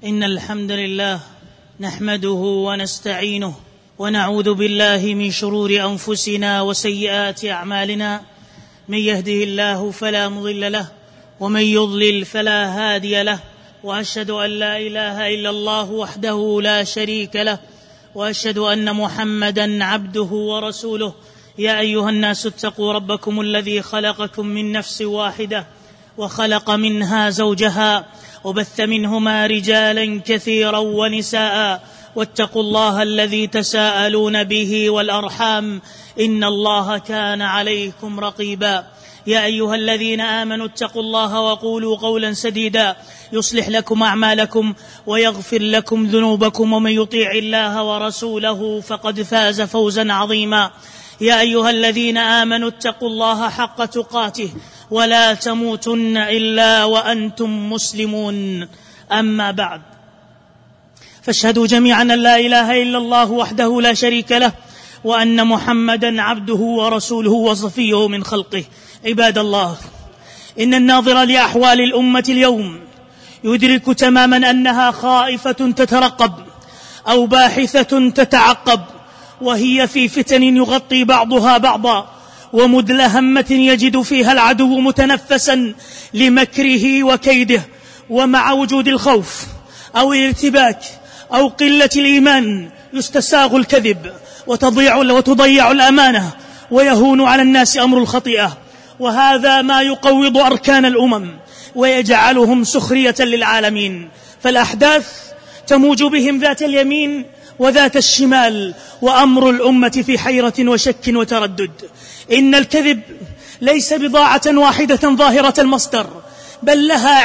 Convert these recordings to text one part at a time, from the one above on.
إن الحمد لله نحمده ونستعينه ونعوذ بالله من شرور أنفسنا وسيئات أعمالنا. من يهده الله فلا مضل له ومن يضلل فلا هادي له، وأشهد أن لا إله إلا الله وحده لا شريك له، وأشهد أن محمدًا عبده ورسوله. يا أيها الناس اتقوا ربكم الذي خلقكم من نفس واحدة وخلق منها زوجها وبث منهما رجالا كثيرا ونساء، واتقوا الله الذي تساءلون به والأرحام إن الله كان عليكم رقيبا. يا أيها الذين آمنوا اتقوا الله وقولوا قولا سديدا يصلح لكم أعمالكم ويغفر لكم ذنوبكم، ومن يطيع الله ورسوله فقد فاز فوزا عظيما. يا أيها الذين آمنوا اتقوا الله حق تقاته ولا تموتن إلا وأنتم مسلمون. أما بعد، فاشهدوا جميعا أن لا إله إلا الله وحده لا شريك له، وأن محمدا عبده ورسوله وصفيه من خلقه. عباد الله، إن الناظر لأحوال الأمة اليوم يدرك تماما أنها خائفة تترقب أو باحثة تتعقب، وهي في فتن يغطي بعضها بعضا، ومدلهمة يجد فيها العدو متنفسا لمكره وكيده. ومع وجود الخوف أو الارتباك أو قلة الإيمان يستساغ الكذب وتضيع الأمانة، ويهون على الناس أمر الخطيئة، وهذا ما يقوض أركان الأمم ويجعلهم سخرية للعالمين. فالأحداث تموج بهم ذات اليمين وذات الشمال، وأمر الأمة في حيرة وشك وتردد. إن الكذب ليس بضاعة واحدة ظاهرة المصدر، بل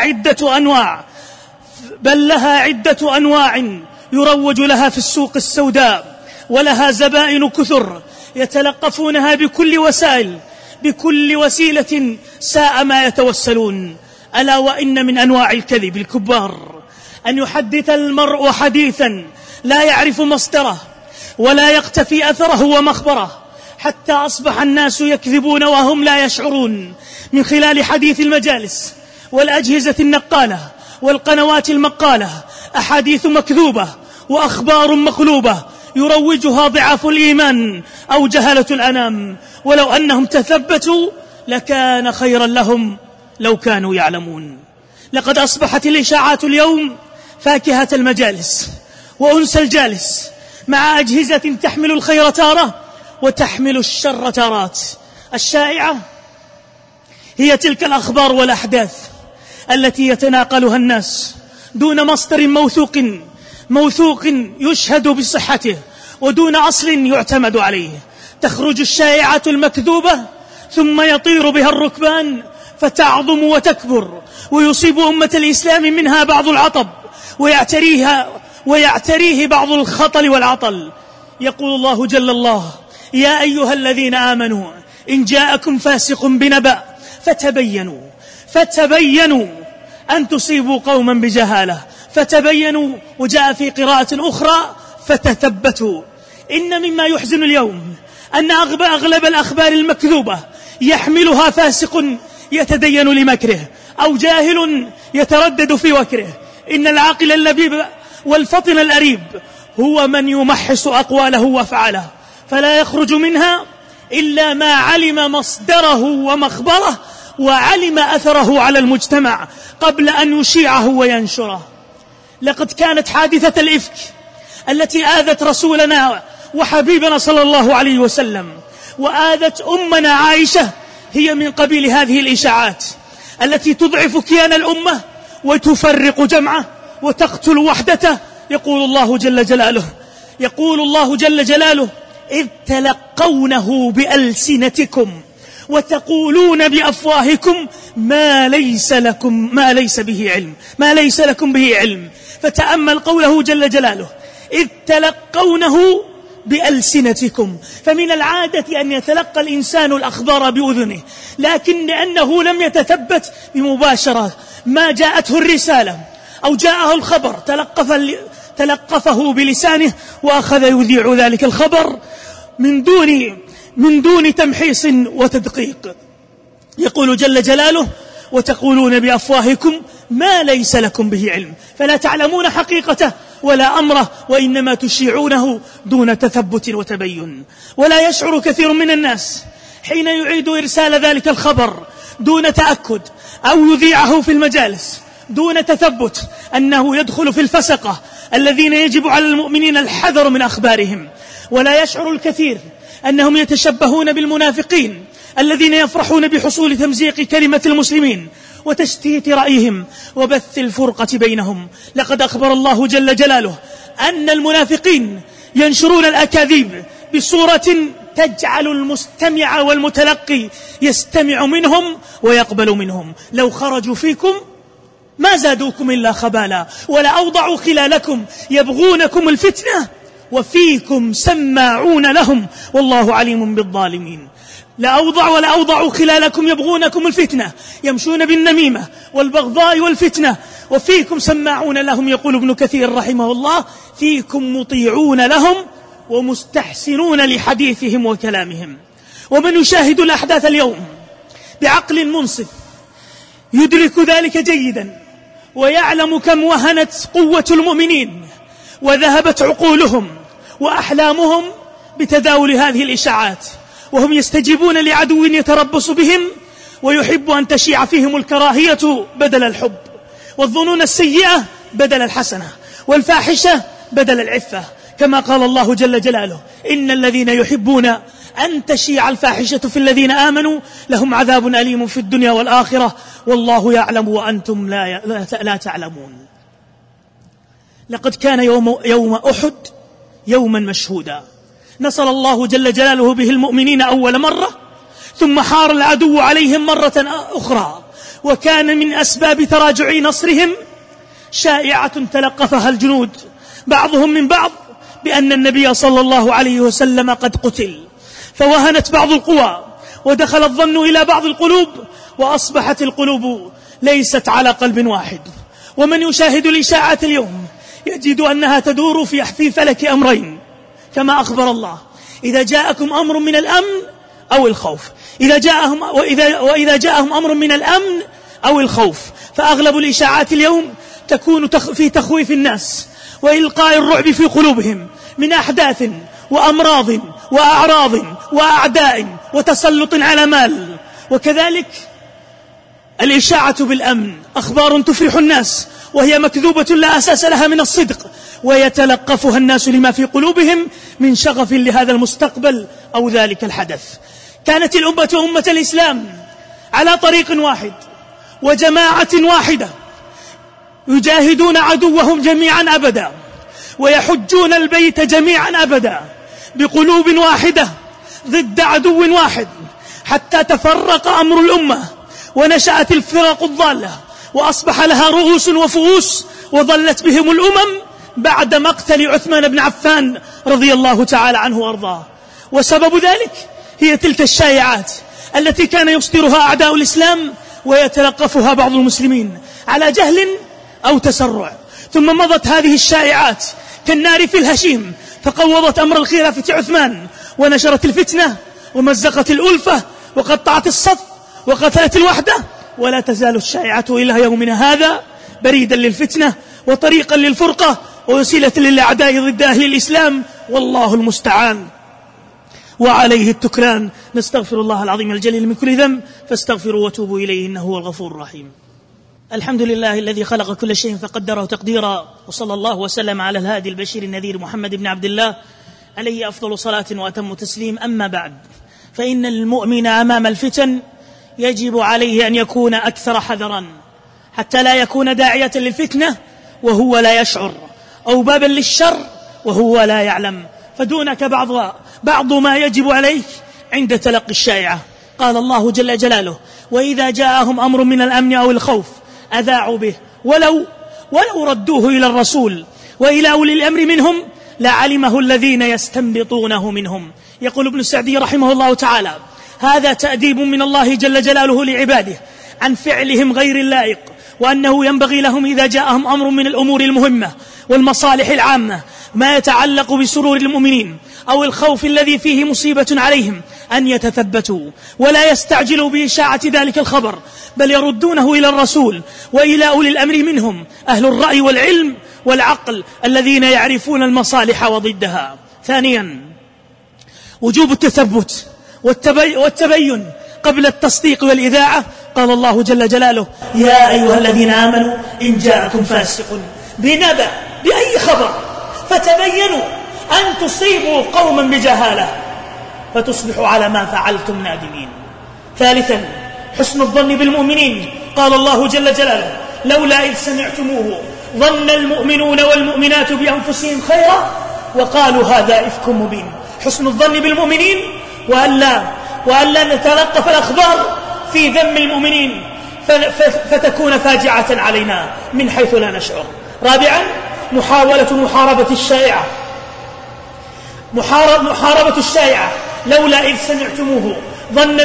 لها عدة أنواع يروج لها في السوق السوداء، ولها زبائن كثر يتلقفونها بكل وسيلة ساء ما يتوسلون. ألا وإن من أنواع الكذب الكبار أن يحدث المرء حديثا لا يعرف مصدره ولا يقتفي أثره ومخبره، حتى أصبح الناس يكذبون وهم لا يشعرون من خلال حديث المجالس والأجهزة النقالة والقنوات المقالة. أحاديث مكذوبة وأخبار مقلوبة يروجها ضعاف الإيمان أو جهلة الأنام، ولو أنهم تثبتوا لكان خيرا لهم لو كانوا يعلمون. لقد أصبحت الإشاعات اليوم فاكهة المجالس وأنس الجالس، مع أجهزة تحمل الخير تارة وتحمل الشر تارات. الشائعة هي تلك الأخبار والأحداث التي يتناقلها الناس دون مصدر موثوق يشهد بصحته، ودون أصل يعتمد عليه. تخرج الشائعة المكذوبة ثم يطير بها الركبان فتعظم وتكبر، ويصيب أمة الإسلام منها بعض العطب ويعتريه بعض الخطل والعطل. يقول الله جل الله: يا أيها الذين آمنوا إن جاءكم فاسق بنبأ فتبينوا أن تصيبوا قوما بجهالة. فتبينوا، وجاء في قراءة أخرى فتثبتوا. إن مما يحزن اليوم أن أغلب الأخبار المكذوبة يحملها فاسق يتدين لمكره أو جاهل يتردد في وكره. إن العاقل اللبيب والفطن الأريب هو من يمحص أقواله وأفعاله، فلا يخرج منها إلا ما علم مصدره ومخبره، وعلم أثره على المجتمع قبل أن يشيعه وينشره. لقد كانت حادثة الإفك التي آذت رسولنا وحبيبنا صلى الله عليه وسلم وآذت أمنا عائشة هي من قبيل هذه الإشاعات التي تضعف كيان الأمة وتفرق جمعه وتقتل وحدته. يقول الله جل جلاله: إذ تلقونه بألسنتكم وتقولون بأفواهكم ما ليس لكم به علم. فتأمل قوله جل جلاله: إذ تلقونه بألسنتكم. فمن العادة أن يتلقى الإنسان الأخبار بأذنه، لكن لأنه لم يتثبت بمباشرة ما جاءته الرسالة أو جاءه الخبر تلقفه بلسانه وأخذ يذيع ذلك الخبر من دون تمحيص وتدقيق. يقول جل جلاله: وتقولون بأفواهكم ما ليس لكم به علم، فلا تعلمون حقيقته ولا أمره، وإنما تشيعونه دون تثبت وتبين. ولا يشعر كثير من الناس حين يعيد إرسال ذلك الخبر دون تأكد أو يذيعه في المجالس دون تثبت أنه يدخل في الفسقة الذين يجب على المؤمنين الحذر من أخبارهم. ولا يشعر الكثير أنهم يتشبهون بالمنافقين الذين يفرحون بحصول تمزيق كلمة المسلمين وتشتيت رأيهم وبث الفرقة بينهم. لقد أخبر الله جل جلاله أن المنافقين ينشرون الأكاذيب بصورة تجعل المستمع والمتلقي يستمع منهم ويقبل منهم. لو خرجوا فيكم ما زادوكم إلا خبالا ولا أوضعوا خلالكم يبغونكم الفتنة وفيكم سماعون لهم والله عليم بالظالمين. لا أوضعوا خلالكم يبغونكم الفتنة، يمشون بالنميمة والبغضاء والفتنة، وفيكم سماعون لهم. يقول ابن كثير رحمه الله: فيكم مطيعون لهم ومستحسنون لحديثهم وكلامهم. ومن يشاهد الأحداث اليوم بعقل منصف يدرك ذلك جيدا، ويعلم كم وهنت قوة المؤمنين وذهبت عقولهم وأحلامهم بتداول هذه الإشاعات، وهم يستجيبون لعدو يتربص بهم ويحب أن تشيع فيهم الكراهية بدل الحب، والظنون السيئة بدل الحسنة، والفاحشة بدل العفة، كما قال الله جل جلاله: إن الذين يحبون أن تشيع الفاحشة في الذين آمنوا لهم عذاب أليم في الدنيا والآخرة والله يعلم وأنتم لا تعلمون. لقد كان يوم أحد يوما مشهودا، نصر الله جل جلاله به المؤمنين أول مرة، ثم حار العدو عليهم مرة أخرى. وكان من أسباب تراجع نصرهم شائعة تلقفها الجنود بعضهم من بعض بأن النبي صلى الله عليه وسلم قد قتل، فوهنت بعض القوى ودخل الظن إلى بعض القلوب، وأصبحت القلوب ليست على قلب واحد. ومن يشاهد الإشاعات اليوم يجد أنها تدور في فلك أمرين، كما أخبر الله: إذا جاءكم أمر من الأمن أو الخوف، وإذا جاءهم أمر من الأمن أو الخوف. فأغلب الإشاعات اليوم تكون في تخويف الناس وإلقاء الرعب في قلوبهم من أحداث وأمراض وأعراض وأعداء وتسلط على مال. وكذلك الإشاعة بالأمن أخبار تفرح الناس وهي مكذوبة لا أساس لها من الصدق، ويتلقفها الناس لما في قلوبهم من شغف لهذا المستقبل أو ذلك الحدث. كانت الأمة أمة الإسلام على طريق واحد وجماعة واحدة، يجاهدون عدوهم جميعا أبدا، ويحجون البيت جميعا أبدا، بقلوب واحدة ضد عدو واحد، حتى تفرق أمر الأمة ونشأت الفرق الضالة وأصبح لها رؤوس وفؤوس، وظلت بهم الأمم بعد مقتل عثمان بن عفان رضي الله تعالى عنه وأرضاه. وسبب ذلك هي تلك الشائعات التي كان يصدرها أعداء الإسلام ويتلقفها بعض المسلمين على جهل أو تسرع، ثم مضت هذه الشائعات كالنار في الهشيم فقوضت أمر الخلافة عثمان، ونشرت الفتنة ومزقت الألفة وقطعت الصف وقتلت الوحدة. ولا تزال الشائعة إلى يومنا هذا بريدا للفتنة وطريقا للفرقة ووسيلة للأعداء ضد أهل الإسلام، والله المستعان وعليه التكلان. نستغفر الله العظيم الجليل من كل ذنب فاستغفروا وتوبوا إليه إنه هو الغفور الرحيم. الحمد لله الذي خلق كل شيء فقدره تقديرا، وصلى الله وسلم على الهادي البشير النذير محمد بن عبد الله عليه أفضل صلاة وأتم تسليم. أما بعد، فإن المؤمن أمام الفتن يجب عليه أن يكون أكثر حذرا حتى لا يكون داعية للفتنة وهو لا يشعر، أو بابا للشر وهو لا يعلم، فدونك بعض ما يجب عليك عند تلقي الشائعة. قال الله جل جلاله: وإذا جاءهم أمر من الأمن أو الخوف أذاعوا به ولو ردوه إلى الرسول وإلى أولي الأمر منهم لعلمه الذين يستنبطونه منهم. يقول ابن السعدي رحمه الله تعالى: هذا تأديب من الله جل جلاله لعباده عن فعلهم غير اللائق، وأنه ينبغي لهم إذا جاءهم أمر من الأمور المهمة والمصالح العامة، ما يتعلق بسرور المؤمنين أو الخوف الذي فيه مصيبة عليهم، أن يتثبتوا ولا يستعجلوا بإشاعة ذلك الخبر، بل يردونه إلى الرسول وإلى أولي الأمر منهم، أهل الرأي والعلم والعقل الذين يعرفون المصالح وضدها. ثانيا، وجوب التثبت والتبين قبل التصديق والإذاعة. قال الله جل جلاله: يا أيها الذين آمنوا إن جاءكم فاسق بنبأ بأي خبر فتبينوا أن تصيبوا قوما بجهالة فتصبحوا على ما فعلتم نادمين. ثالثا، حسن الظن بالمؤمنين. قال الله جل جلاله: لولا إذ سمعتموه ظن المؤمنون والمؤمنات بأنفسهم خيرا وقالوا هذا إفك مبين. حسن الظن بالمؤمنين، وألا نتلقف الأخبار في ذم المؤمنين فتكون فاجعة علينا من حيث لا نشعر. رابعا، محاربة الشائعة. لولا إذ سمعتموه ظن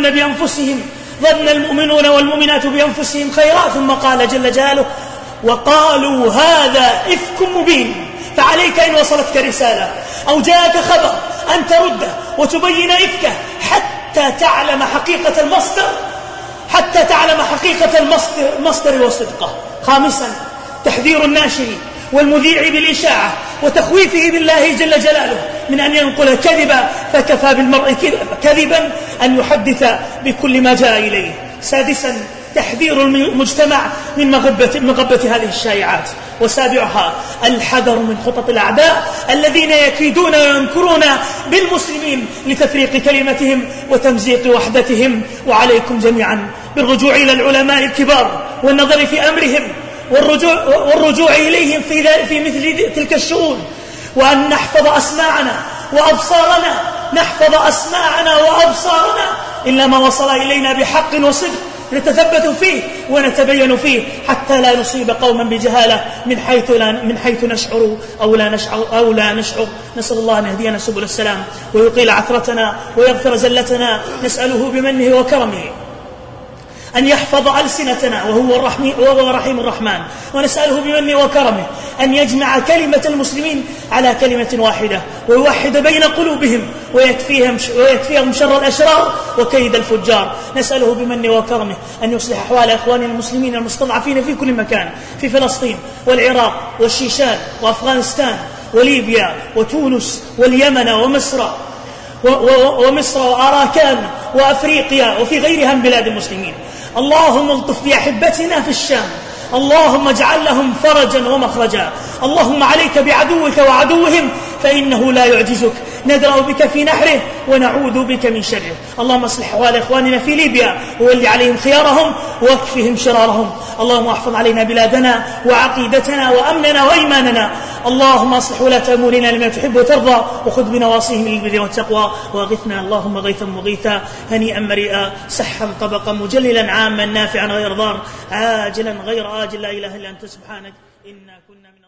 المؤمنون والمؤمنات بأنفسهم خيرا، ثم قال جل جلاله: وقالوا هذا إفك مبين. فعليك إن وصلتك رسالة أو جاءك خبر أن ترده وتبين إفكه حتى تعلم حقيقة المصدر وصدقه. خامسا، تحذير الناشر والمذيع بالإشاعة وتخويفه بالله جل جلاله من أن ينقل كذبا، فكفى بالمرء كذبا أن يحدث بكل ما جاء إليه. سادسا، تحذير المجتمع من مغبة هذه الشائعات. وسابعها، الحذر من خطط الأعداء الذين يكيدون وينكرون بالمسلمين لتفريق كلمتهم وتمزيق وحدتهم. وعليكم جميعا بالرجوع إلى العلماء الكبار والنظر في أمرهم والرجوع إليهم في مثل تلك الشؤون، وأن نحفظ أسماعنا وأبصارنا إلا ما وصل إلينا بحق وصدق، نتثبت فيه ونتبين فيه حتى لا نصيب قوما بجهالة من حيث نشعر أو لا نشعر. نسأل الله أن يهدينا سبل السلام ويقيل عثرتنا ويغفر زلتنا. نسأله بمنه وكرمه أن يحفظ ألسنتنا وهو رحيم الرحمن، ونسأله بمنه وكرمه أن يجمع كلمة المسلمين على كلمة واحدة ويوحد بين قلوبهم ويكفيهم شر الأشرار وكيد الفجار. نسأله بمنه وكرمه أن يصلح أحوال إخواننا المسلمين المستضعفين في كل مكان، في فلسطين والعراق والشيشان وأفغانستان وليبيا وتونس واليمن ومصر وأراكان وأفريقيا وفي غيرها من بلاد المسلمين. اللهم الطف بأحبتنا في الشام، اللهم اجعل لهم فرجا ومخرجا. اللهم عليك بعدوك وعدوهم فإنه لا يعجزك، ندرأ بك في نحره ونعوذ بك من شره. اللهم اصلح أحوال إخواننا في ليبيا وولي عليهم خيارهم واكفهم شرارهم. اللهم احفظ علينا بلادنا وعقيدتنا وأمننا وإيماننا. اللهم اصلح ولاة أمورنا لما تحب وترضى، وخذ بنواصيهم للبر والتقوى، واغثنا اللهم غيثا مغيثا هنيئا مريئا، سحا طبقا مجللا عاما نافعا غير ضار، عاجلا غير آجل، لا إله إلا أنت سبحانك إنا كنا من